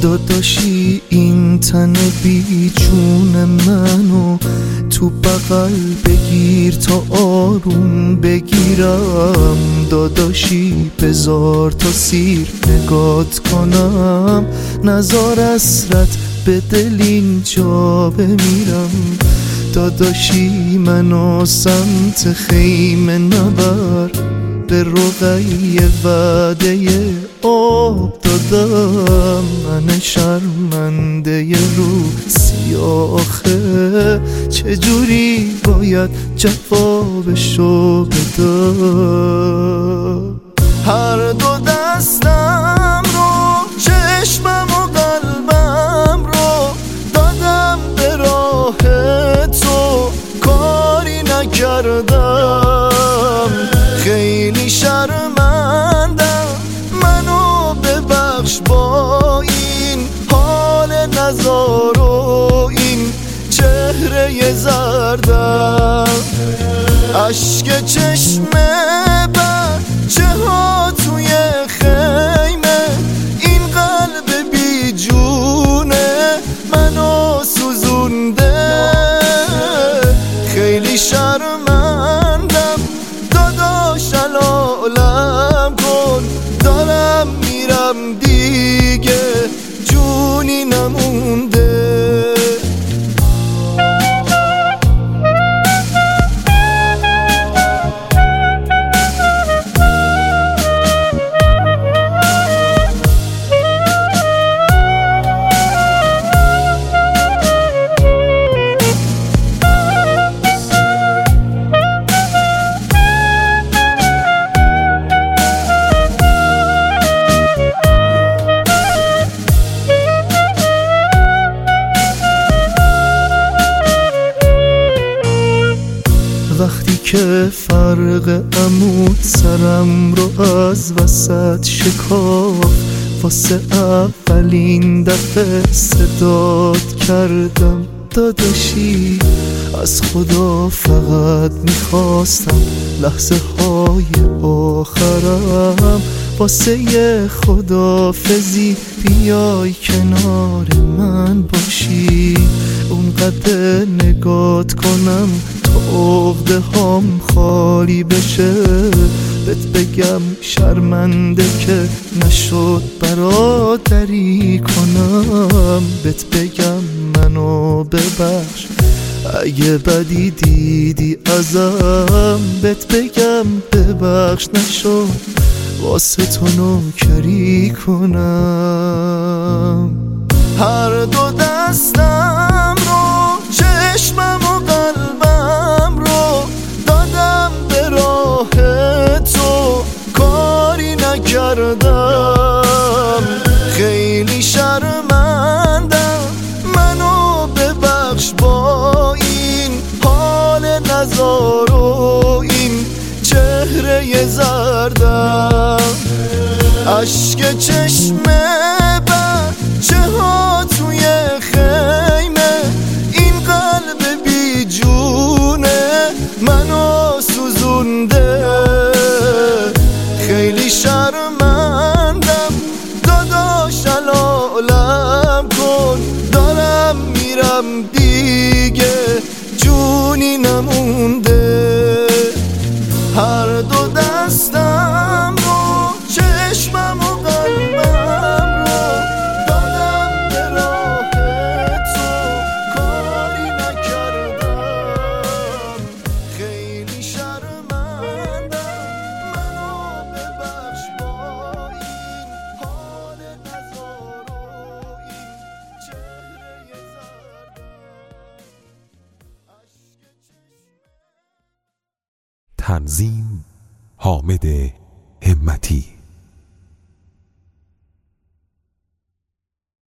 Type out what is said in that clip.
داداشی این تن بیجون منو تو بغل بگیر تا آروم بگیرم. داداشی بذار تا سیر نگات کنم، نزار اسرت به دل اینجا بمیرم. داداشی منو سمت خیمه نبر، به رقیه وعده آب دادم. من شرمنده رو سیاخه، چجوری باید جوابشو بدم؟ هر دو دستم رو، چشمم و قلبم رو دادم به راه تو، کاری نکردم. خیلی شرمندم، منو ببخش با این حال نزار و این چهره زردم. اشک چشم بچه ها توی خیمه، این قلب بی جونه منو سوزونده. خیلی شرمندم داداش، علالم کن، دارم میرم دیگه جونی نمونده. وقتی که فرق عمود سرم رو از وسط شکاف، واسه اولین دفعه صدات کردم. داداشی از خدا فقط میخواستم لحظه های آخرم واسه یه خدافزی بیای کنار من باشی. اونقدر نگات کنم تا عقده هام خالی بشه، بهت بگم شرمنده که نشد برادری کنم. بهت بگم منو ببخش اگه بدی دیدی ازم، بهت بگم ببخش نشد واسه تو نوکری کنم. هر دو دستم رو، چشمم و قلبم رو دادم به راه تو، کاری نکردم. خیلی شرمندم، منو ببخش با این حال نزار و این چهره زردم. اشک چشم بچه ها توی خیمه، این قلب بی جونه منو سوزونده. خیلی شرمندم داداش، علالم کن، دارم میرم دیگه جونی نمونده. هر دو دستم رو، چشمم و قلبم رو دادم به راه تو، کاری نکردم. خیلی شرمندم، منو ببخش با این حال نزار و این چهره زردم. تنظیم حامد همتی.